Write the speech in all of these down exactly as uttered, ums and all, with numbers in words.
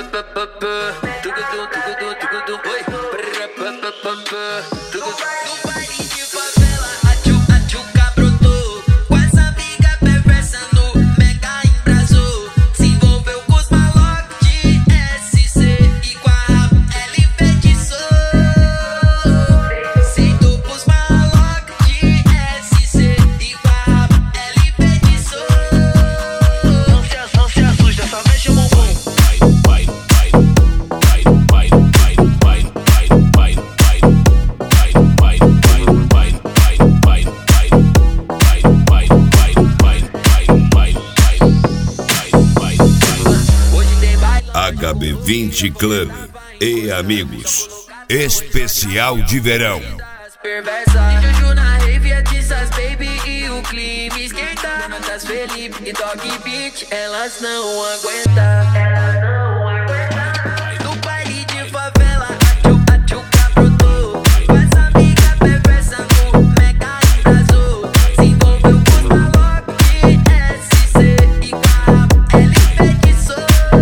H B vinte Club e amigos, especial de verão. Juju na rave, Atissas baby e o clima esquenta. Natas Felipe e Dog Beat, elas não aguentam. Elas não aguentam. No baile de favela, a tchuca brotou. Com essa amiga perversa no mega embrasou. Se envolveu com os malocos de S C e com a L feitiçou.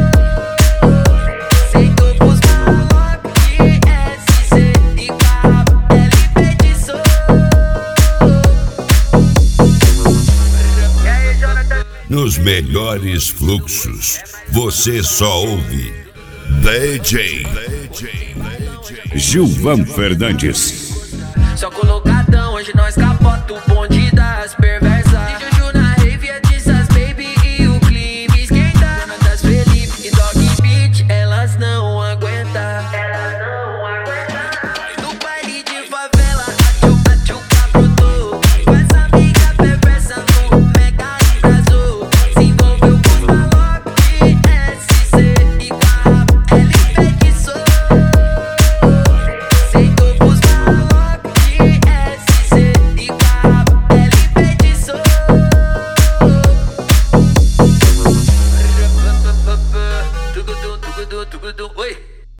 Sentou pros malocos de S C e com a L feitiçou. Nos melhores fluxos, você só ouve D J Gilvan Fernandes. Só colocadão, hoje nós capota o bonde das perversas.